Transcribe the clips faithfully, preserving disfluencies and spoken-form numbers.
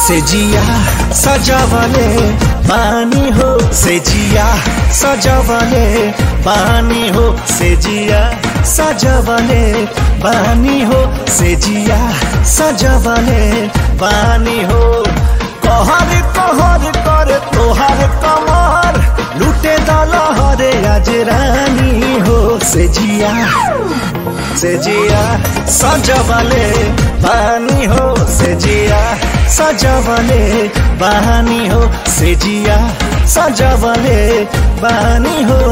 से जिया सजावले बानी हो से जिया सजावले बानी हो से जिया सजावले बानी हो से जिया सजावले बानी हो कहर कहर कर तोहर कमर लुटे दलहरे आज रानी हो से जिया से जिया सजावले बानी हो से जिया सजावले बानी हो से जिया सजावले बानी हो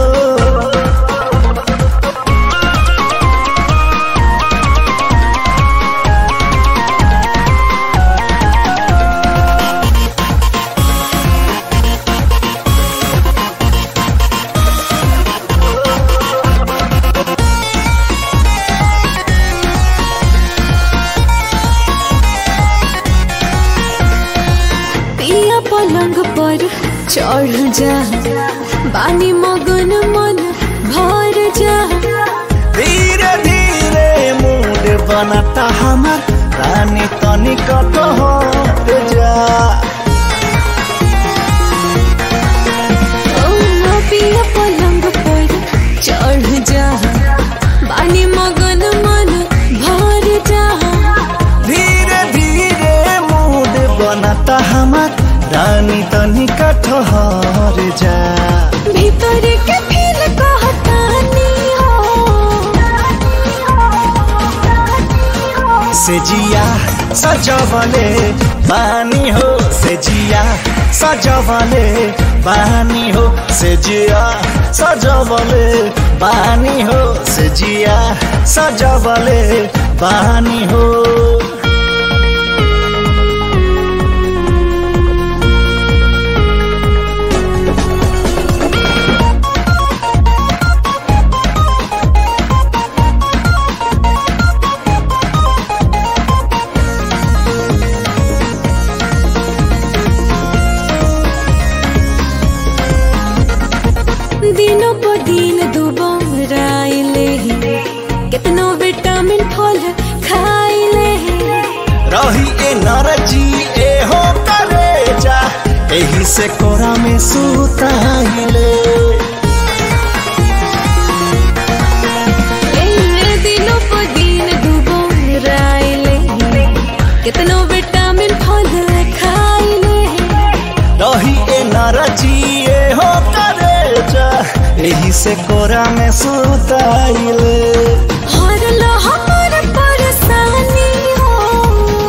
पलंग पर चढ़ जा बानी मगन मन भर जा धीरे धीरे मूड बनाता हमार रानी तनिक हट जा ओ पिया पलंग पर चढ़ जा बानी मगन मन भर जा धीरे धीरे मूड बनाता हमार रानी तनिक ठहर जा भीतर के फील कहतानी हो से जिया सजावले बानी हो से जिया सजावले बानी हो से जिया सजावले बानी हो से जिया सजावले बानी हो दिनों पर दिन दुबाराइले कितनो विटामिन फल खाइले रही ए नरजी ए हो करे जा एही से कोरा में सुताइले दिनों पर दिन दुबाराइले कितनो विटामिन फल खाइले रही ए नरजी ए हो करे एही से कोरा में सुताइले हर लो हमर परेशानी हो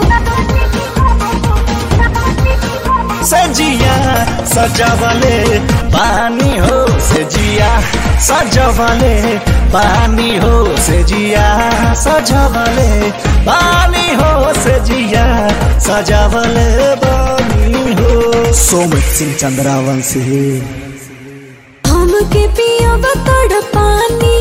से जिया सजावले पानी हो से जिया सजावले पानी हो से जिया सजावले पानी हो से जिया सजावले पानी हो। सोमित सिंह चंद्रावंशी हमके पिया बतड़ पानी